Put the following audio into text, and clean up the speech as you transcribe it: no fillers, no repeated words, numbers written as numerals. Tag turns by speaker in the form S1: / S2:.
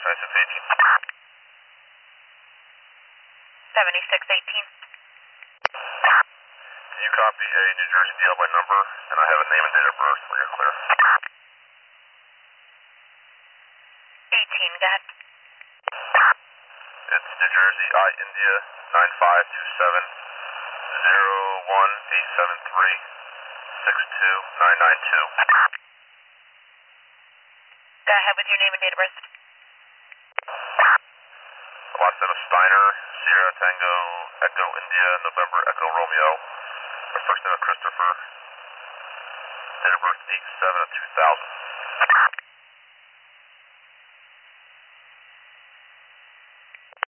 S1: 7618.
S2: Can you copy a New Jersey DL by number? And I have a name and date of birth when you're clear.
S1: 18, go ahead.
S2: It's New Jersey I India 9527 01873 62992.
S1: Go ahead with your name and date of birth.
S2: Last name is Steiner, Sierra Tango Echo India November Echo Romeo. My first name is Christopher. Date of birth 8/7/2000.